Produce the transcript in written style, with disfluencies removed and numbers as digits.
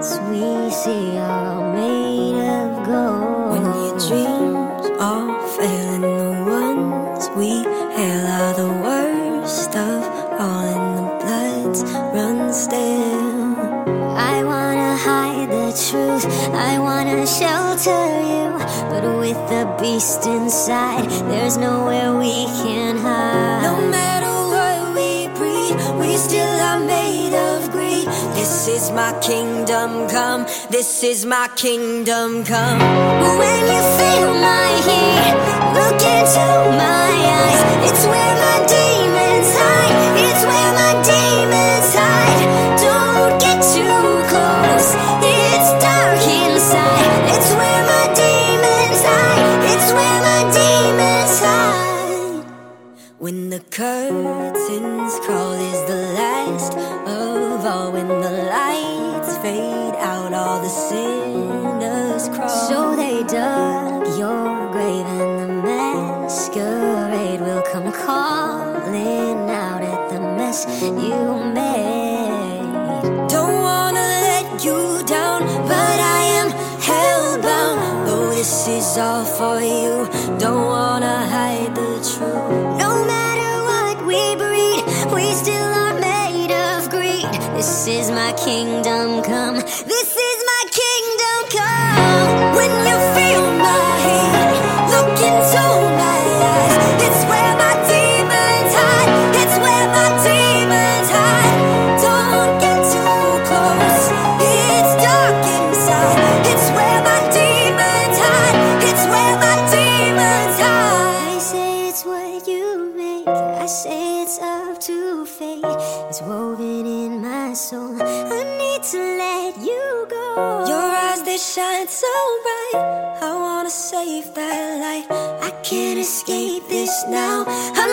worlds we see are made of gold. When your dreams all fail and the ones we hail are the worst of all, and the bloods run still. I wanna hide the truth, I wanna shelter you, but with the beast inside, there's nowhere we can hide. No matter what we breed, we still are made of greed. This is my kingdom come, this is my kingdom come. When you feel my heat, look into my eyes. It's where my demons hide, it's where my demons hide. Don't get too close, it's dark inside. It's where my demons hide, it's where my demons hide. When the curtains call is the last of all, when the lights fade out, all the sinners crawl. So they dug your grave and the masquerade will come calling out at the mess you made. Don't wanna let you down, but I am hellbound. Though this is all for you, don't wanna hide the truth. No matter what we breed, we still are made of greed. This is my kingdom come, this is my kingdom come. When you feel my heat, look into my eyes. It's where my demons hide, it's where my demons hide. Don't get too close, it's dark inside. It's where my demons hide, it's where my demons hide. I say it's what you make, I say it's up to fate. It's woven in my soul, I need to let you go. Your eyes, they shine so bright, I wanna save that light. I can't escape this now, I'm